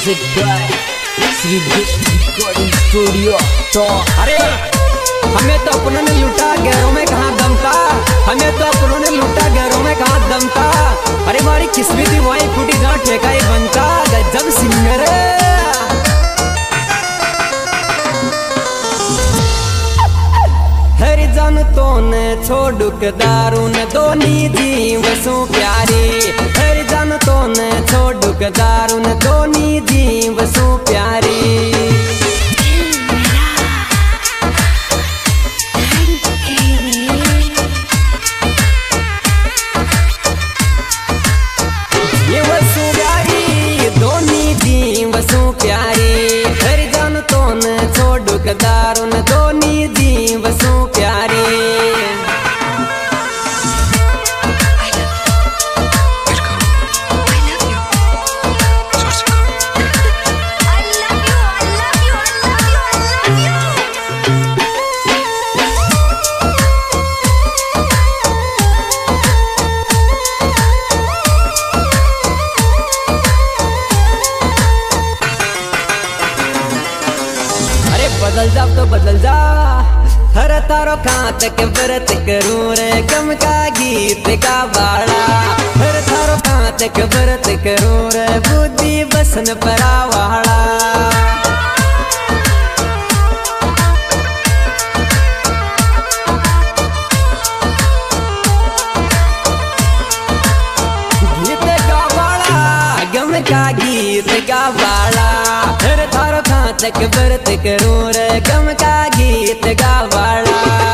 Music by Shri recording studio. तो अरे हमें तो अपनों ने लूटा, गैरों में कहाँ दम था। हमें तो अपनों ने लूटा, गैरों में कहाँ दम था। अरे हमारी किस्मत ही वही फूटी जहाँ ठेका ही बनता। गजब सिंगर हर जन तो ने छोड़ू के दारू ने दोनी जीव सो प्यारी। हर जन तो ने छोड़ू के दारू ने दोनी जीव सो प्यारी। दारुन दोनी जीव सो प्यारे। बदल जा तो बदल जा, हर तारो खात के व्रत करूं रे गम का गीत का बाड़ा। हर तारो खात के व्रत करूं रे बुद्धि बसन परावाड़ा। गीत का बाड़ा, गम का गीत का बाड़ा। हर थारो खातक व्रत करूं रे गम का गीत गावाड़ा।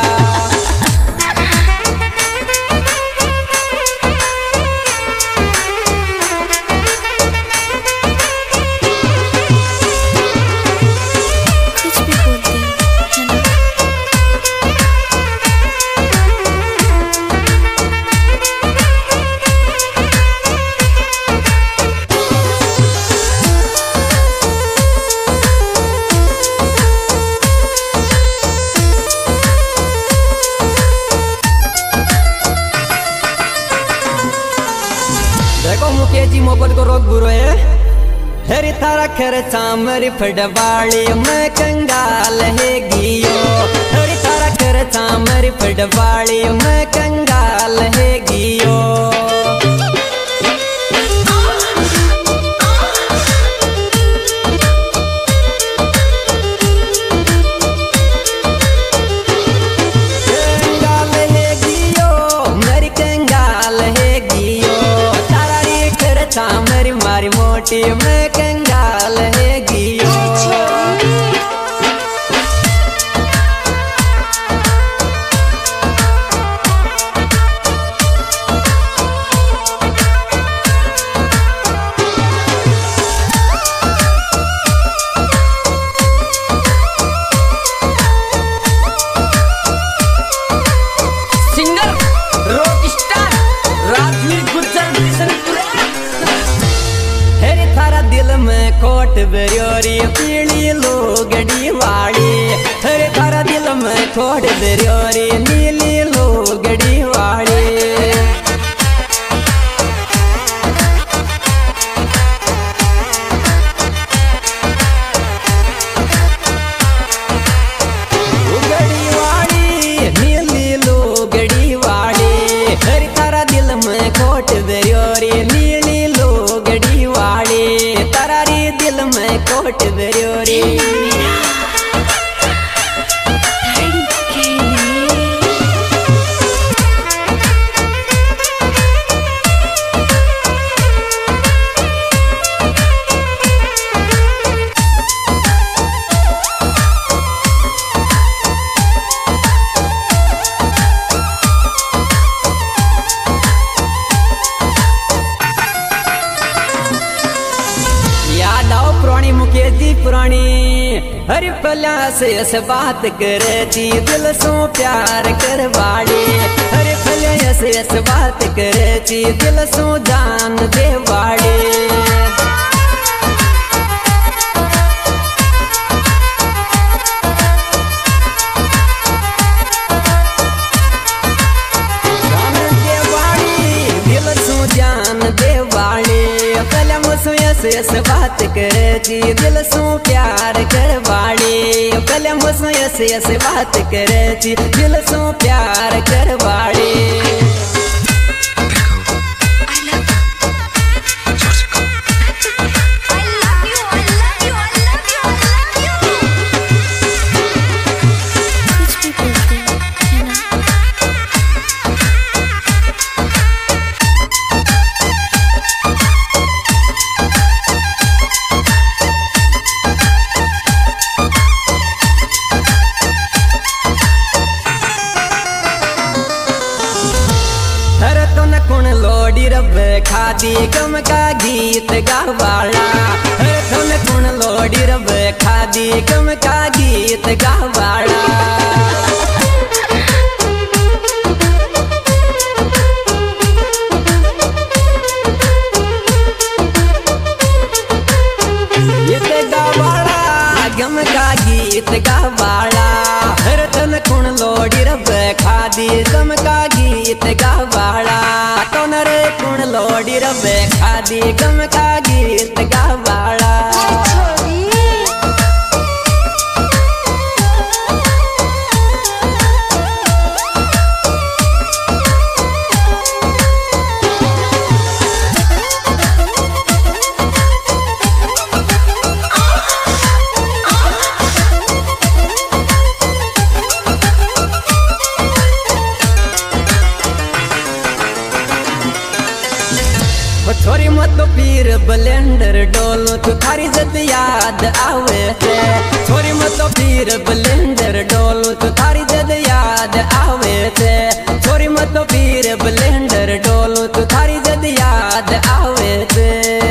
मुकेश जी मोहब्बत को रोक बुरो है। हरी थारा खर्चा मरी फटवाड़ी मैं कंगाल है गियो। हरी थारा खर्चा मरी फटवाड़ी मैं कंगाल है गियो। मेरी मारी मोटी मैं कंगाल है गियो। Singer rock star Rajveer Gurjar दिल में कोट बेरियोरी पीली लोगड़ी वाड़ी। हरे थारा दिल में कोट बेरियोरी नीली लोगड़ी वाड़ी। लोगड़ी वाड़ी नीली लोगड़ी वाड़ी। हरे थारा दिल में कोट बेरियोरी नीली लोगड़ी वाड़ी। तरारी दिल में कोट बेरियोरी। पुरानी मुकेश जी पुरानी हरी फल्या से ऐसे बात करे थी दिल सो प्यार करवाड़ी। हरी फल्या से ऐसे बात करे थी दिल सो जान देवाड़ी। जान देवाड़ी दिल सो जान देवाड़ी। फल्या मुझसे ऐसे ऐसे बात करे थी दिल सो प्यार करवाड़ी पहले मुझसे ऐसे ऐसे बात करे थी दिल सो प्यार करवाड़ी लोडी रब खादी गम का गीत गावाला थोन कुण लोडी रब खादी गम का गीत गावाला गम का गीत गावाला थोन कुण लोडी रब खादी गम का गीत गावाला कौन रे कुण लोडी रब खादी गम का गीत गावाला छोरी मत पीर ब्लेंडर डोलो तू थारी जद याद आवे थे छोरी मत पीर ब्लेंडर डोलो तू थारी जद याद आवे थे छोरी मत पीर ब्लेंडर डोलो तू थारी जद याद आवे थे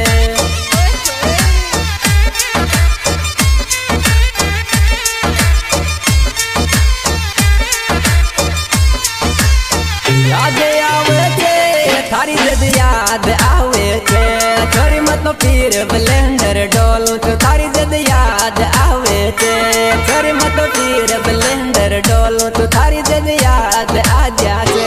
याद आवे थे थारी जद याद आवे छोरी मत पीर ब्लेंडर डोलो तो थारी जद याद आवे थे छोरी मत पीर ब्लेंडर डोलो तो थारी जद याद आ जाते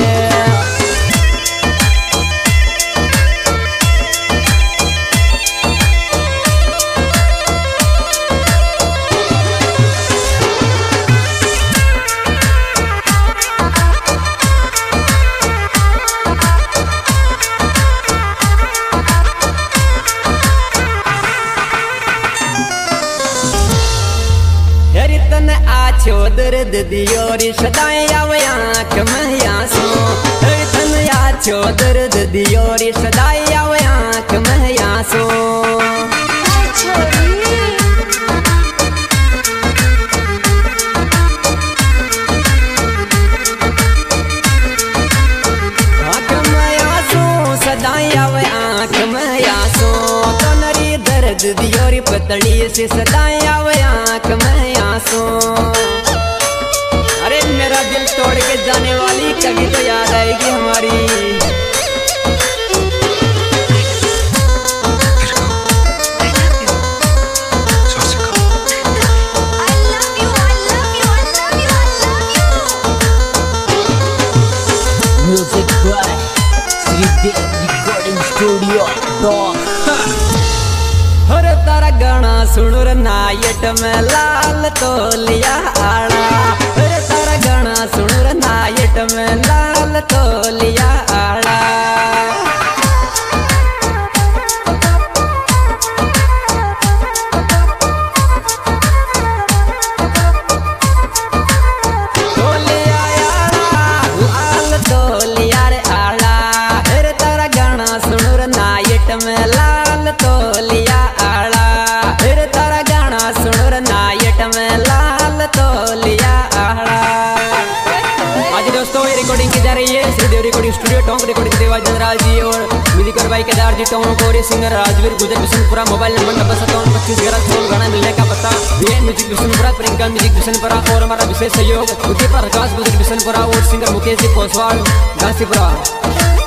आछो दर्द दियोरी सदाएं आवे आँख में आंसू तन आछो दर्द दियोरी सदाएं आवे आँख में आंसू आँख में आंसू सदाएं आवे आँख में आंसू तनरी दर्द दियोरी पतली से सदाएं आवे आँख में आंसू अरे मेरा दिल तोड़ के जाने वाली कभी तो याद आएगी हमारी music by Shridev recording studio हर तारा गाना सुन नायट में लाल तोलिया आड़ा हर तारा गाना सुन नायट में लाल तोलिया आड़ा तोलिया लाल तोलिया रे आड़ा हर तारा गाना सुन नायट में लाल तोलिया रिकॉर्डिंग की जा रही है Shridev recording studio Tonk recording Deva Janraj जी और म्यूजिक भाई केदार जी टोंक और सिंगर राजवीर गुजर बिशनपुरा मोबाइल नंबर 572511 गाना मिलने का पता V music Bishanpura Priyanka music Bishanpura और हमारा विशेष सहयोग प्रकाश गुजर बिशनपुरा और सिंगर मुकेश जी कोसवाल घासीपुरा।